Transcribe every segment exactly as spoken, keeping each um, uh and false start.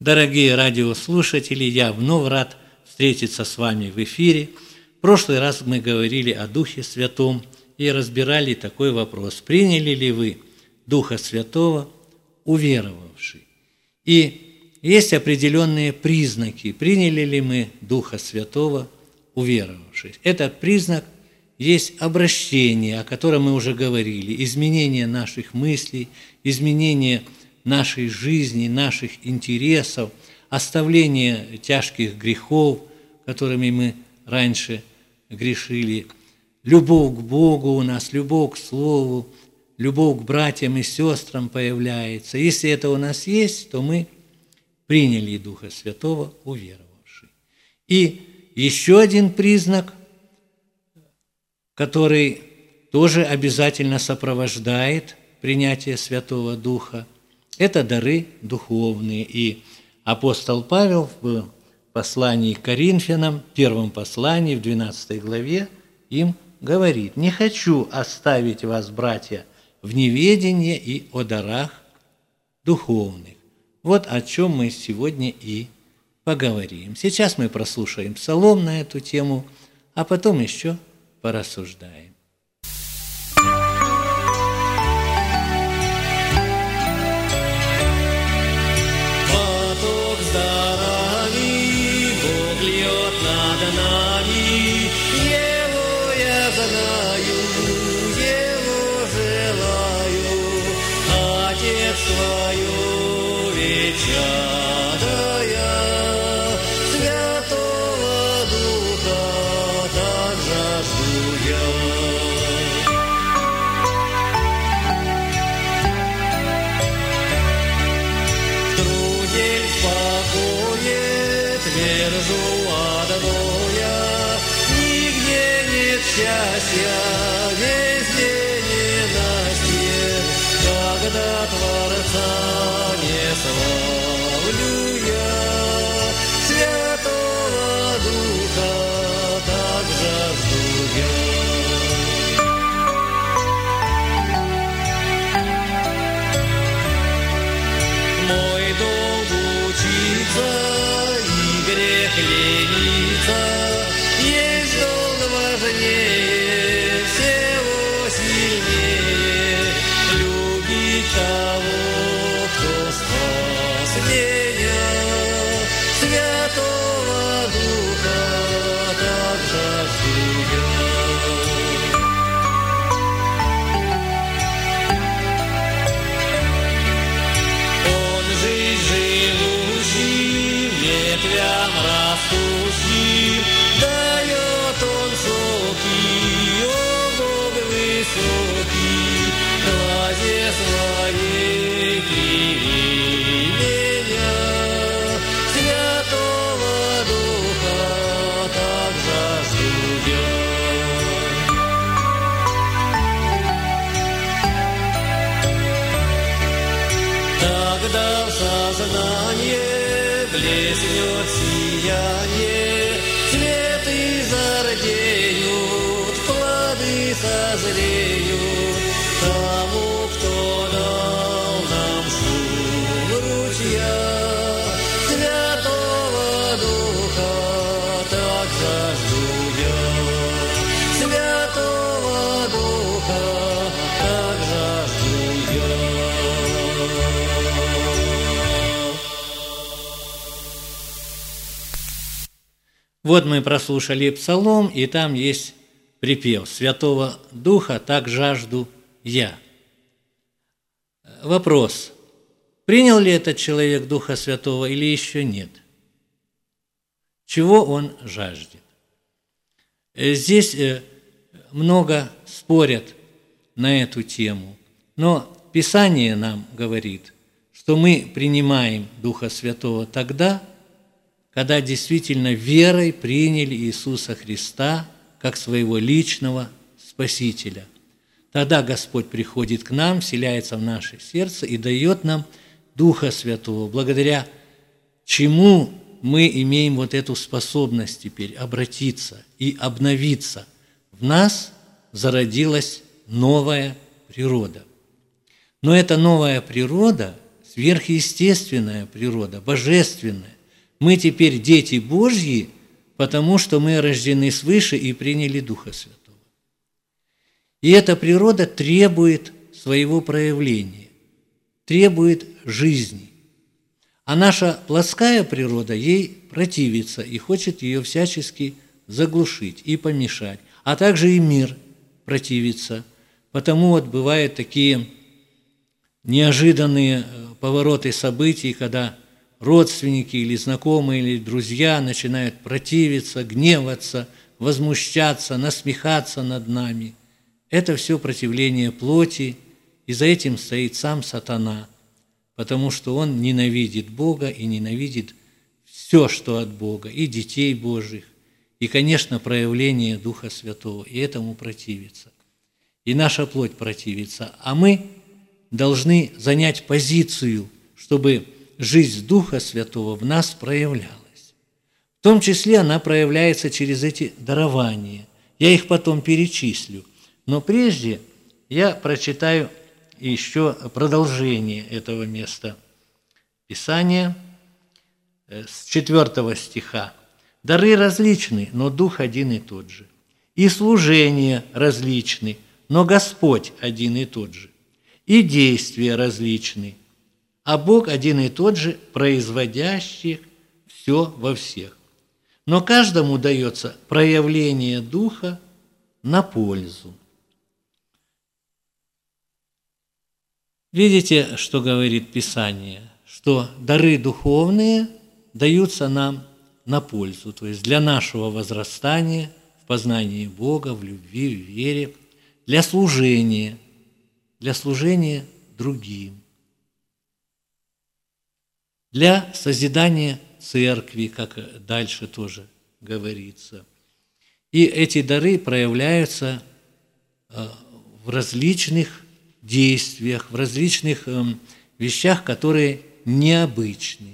Дорогие радиослушатели, я вновь рад встретиться с вами в эфире. В прошлый раз мы говорили о Духе Святом и разбирали такой вопрос: приняли ли вы Духа Святого, уверовавший? И есть определенные признаки, приняли ли мы Духа Святого, уверовавший. Этот признак есть обращение, о котором мы уже говорили, изменение наших мыслей, изменение нашей жизни, наших интересов, оставление тяжких грехов, которыми мы раньше грешили, любовь к Богу у нас, любовь к Слову, любовь к братьям и сестрам появляется. Если это у нас есть, то мы приняли Духа Святого, уверовавший. И еще один признак, который тоже обязательно сопровождает принятие Святого Духа, это дары духовные. И апостол Павел в послании к Коринфянам, в первом послании, в двенадцатой главе, им говорит: «Не хочу оставить вас, братья, в неведении и о дарах духовных». Вот о чем мы сегодня и поговорим. Сейчас мы прослушаем псалом на эту тему, а потом еще порассуждаем. Везде ненастье, когда Творца не славлю я, Святого Духа так жажду я. Мой долг учиться и грех лениться, есть долг важнее, всего сильнее, любить того, кто спас меня, Святого Духа так жажду я. Он жизнь живущий, ветвям растущий, дает он соки, о Бог высокий, глазе своей криви меня, Святого Духа так жажду я. Тогда в сознание блеснет сияние, цветы зардеют, плоды созреют, тому, кто дал нам шум ручья, Святого Духа так жажду я, Святого Духа так жажду я. Вот мы прослушали псалом, и там есть припев: «Святого Духа так жажду я». Вопрос: принял ли этот человек Духа Святого или еще нет? Чего он жаждет? Здесь много спорят на эту тему, но Писание нам говорит, что мы принимаем Духа Святого тогда, когда действительно верой приняли Иисуса Христа как своего личного Спасителя. Тогда Господь приходит к нам, вселяется в наше сердце и дает нам Духа Святого, благодаря чему мы имеем вот эту способность теперь обратиться и обновиться. В нас зародилась новая природа. Но эта новая природа сверхъестественная природа, божественная. Мы теперь дети Божьи, потому что мы рождены свыше и приняли Духа Святого. И эта природа требует своего проявления, требует жизни. А наша плотская природа ей противится и хочет ее всячески заглушить и помешать. А также и мир противится. Потому вот бывают такие неожиданные повороты событий, когда родственники или знакомые, или друзья начинают противиться, гневаться, возмущаться, насмехаться над нами. Это все противление плоти, и за этим стоит сам сатана, потому что он ненавидит Бога и ненавидит все, что от Бога, и детей Божьих, и, конечно, проявление Духа Святого, и этому противится. И наша плоть противится, а мы должны занять позицию, чтобы жизнь Духа Святого в нас проявлялась. В том числе она проявляется через эти дарования. Я их потом перечислю. Но прежде я прочитаю еще продолжение этого места Писания с четвёртого стиха. «Дары различны, но Дух один и тот же. И служения различны, но Господь один и тот же. И действия различны, а Бог один и тот же, производящий все во всех. Но каждому дается проявление Духа на пользу». Видите, что говорит Писание? Что дары духовные даются нам на пользу, то есть для нашего возрастания в познании Бога, в любви, в вере, для служения, для служения другим, для созидания церкви, как дальше тоже говорится. И эти дары проявляются в различных действиях, в различных вещах, которые необычны.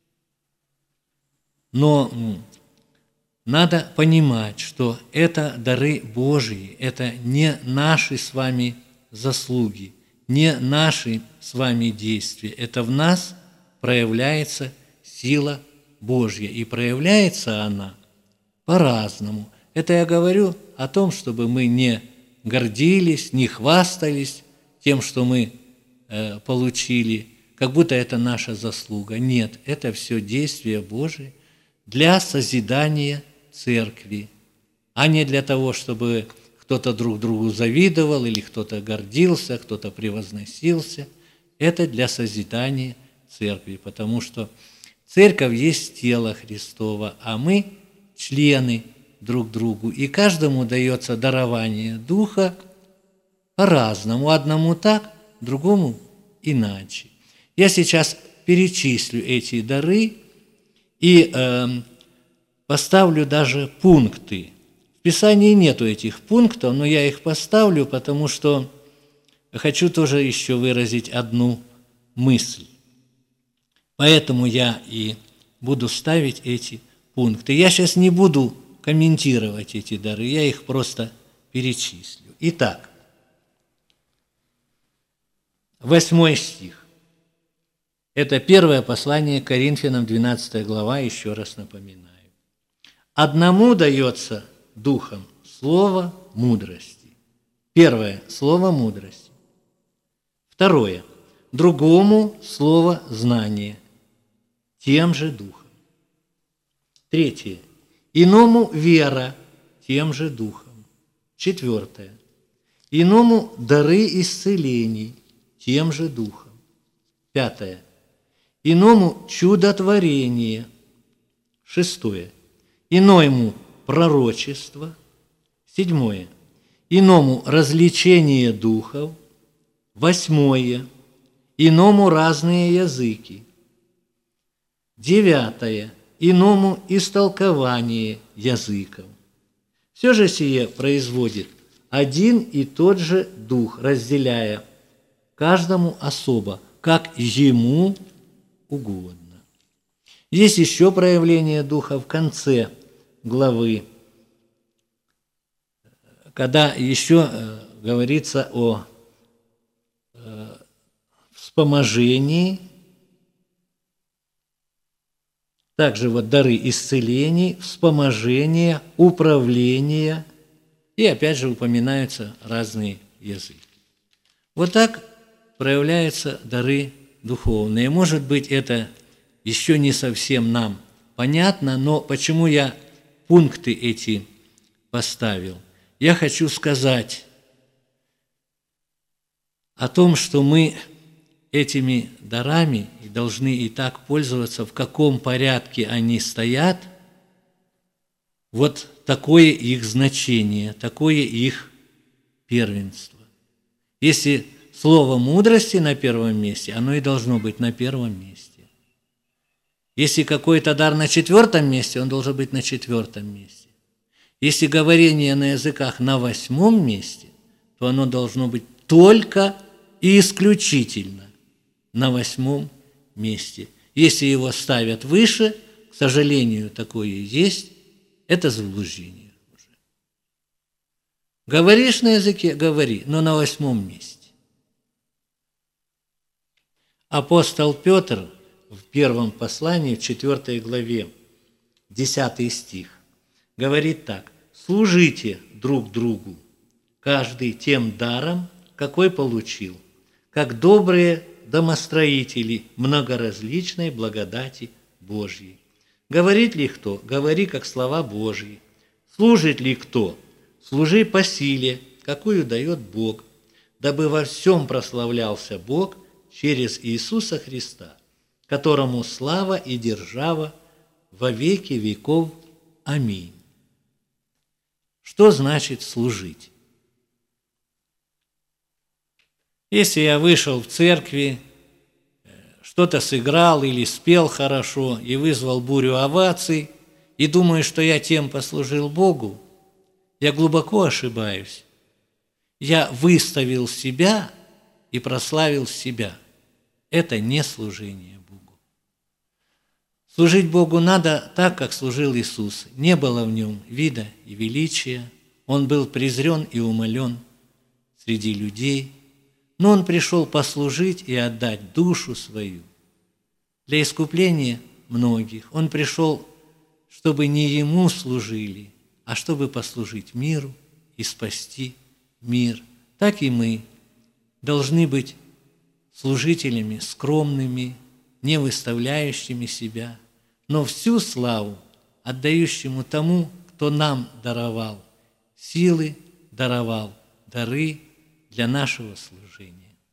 Но надо понимать, что это дары Божьи, это не наши с вами заслуги, не наши с вами действия. Это в нас проявляется сила Божья, и проявляется она по-разному. Это я говорю о том, чтобы мы не гордились, не хвастались тем, что мы э, получили, как будто это наша заслуга. Нет, это все действие Божие для созидания церкви, а не для того, чтобы кто-то друг другу завидовал или кто-то гордился, кто-то превозносился. Это для созидания церкви, потому что церковь есть тело Христово, а мы члены друг другу, и каждому дается дарование Духа по-разному, одному так, другому иначе. Я сейчас перечислю эти дары и э, поставлю даже пункты. В Писании нету этих пунктов, но я их поставлю, потому что хочу тоже еще выразить одну мысль. Поэтому я и буду ставить эти пункты. Я сейчас не буду комментировать эти дары, я их просто перечислю. Итак, восьмой стих. Это первое послание к Коринфянам, двенадцатая глава, еще раз напоминаю. «Одному дается Духом слово мудрости». Первое – слово мудрости. Второе – другому слово знания, тем же Духом. Третье – иному вера, тем же Духом. Четвертое – иному дары исцелений, тем же Духом. Пятое – иному чудотворение. Шестое – иному пророчество. Седьмое – иному развлечение духов. Восьмое – иному разные языки. Девятое – иному истолкование языков. Все же сие производит один и тот же Дух, разделяя каждому особо, как ему угодно. Есть еще проявление Духа в конце главы, когда еще говорится о вспоможении Также вот дары исцелений, вспоможения, управления. И опять же упоминаются разные языки. Вот так проявляются дары духовные. Может быть, это еще не совсем нам понятно, но почему я пункты эти поставил? Я хочу сказать о том, что мы этими дарами должны и так пользоваться, в каком порядке они стоят, вот такое их значение, такое их первенство. Если слово мудрости на первом месте, оно и должно быть на первом месте. Если какой-то дар на четвертом месте, он должен быть на четвертом месте. Если говорение на языках на восьмом месте, то оно должно быть только и исключительно на восьмом месте. Если его ставят выше, к сожалению, такое есть, это заблуждение уже. Говоришь на языке – говори, но на восьмом месте. Апостол Петр в первом послании, в четвёртой главе, десятый стих, говорит так: «Служите друг другу, каждый тем даром, какой получил, как добрые домостроители многоразличной благодати Божьей. Говорит ли кто? Говори, как слова Божьи. Служит ли кто? Служи по силе, какую дает Бог, дабы во всем прославлялся Бог через Иисуса Христа, которому слава и держава во веки веков. Аминь». Что значит служить? Если я вышел в церкви, что-то сыграл или спел хорошо и вызвал бурю оваций, и думаю, что я тем послужил Богу, я глубоко ошибаюсь. Я выставил себя и прославил себя. Это не служение Богу. Служить Богу надо так, как служил Иисус. Не было в нем вида и величия. Он был презрен и умален среди людей. Но Он пришел послужить и отдать душу свою для искупления многих. Он пришел, чтобы не Ему служили, а чтобы послужить миру и спасти мир. Так и мы должны быть служителями скромными, не выставляющими себя, но всю славу отдающему тому, кто нам даровал силы, даровал дары для нашего служения.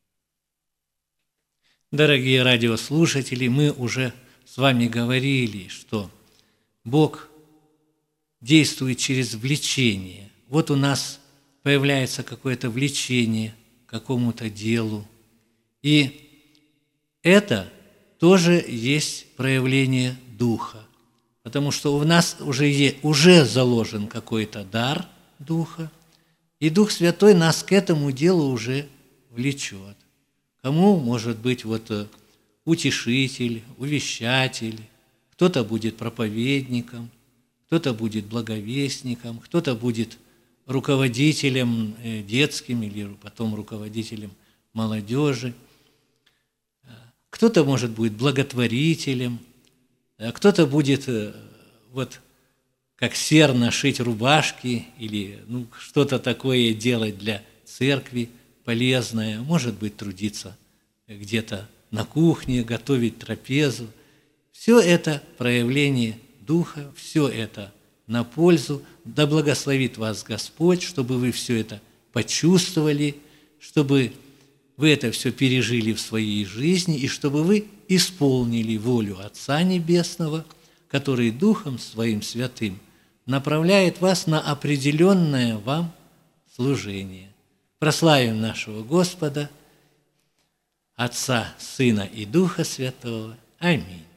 Дорогие радиослушатели, мы уже с вами говорили, что Бог действует через влечение. Вот у нас появляется какое-то влечение к какому-то делу, и это тоже есть проявление Духа, потому что у нас уже, есть, уже заложен какой-то дар Духа, и Дух Святой нас к этому делу уже влечет. Кому может быть вот утешитель, увещатель, кто-то будет проповедником, кто-то будет благовестником, кто-то будет руководителем детским или потом руководителем молодежи, кто-то, может, будет благотворителем, кто-то будет вот как серно шить рубашки или ну, что-то такое делать для церкви полезное, может быть, трудиться где-то на кухне, готовить трапезу. Все это проявление Духа, все это на пользу. Да благословит вас Господь, чтобы вы все это почувствовали, чтобы вы это все пережили в своей жизни, и чтобы вы исполнили волю Отца Небесного, который Духом Своим Святым направляет вас на определенное вам служение. Прославим нашего Господа, Отца, Сына и Духа Святого. Аминь.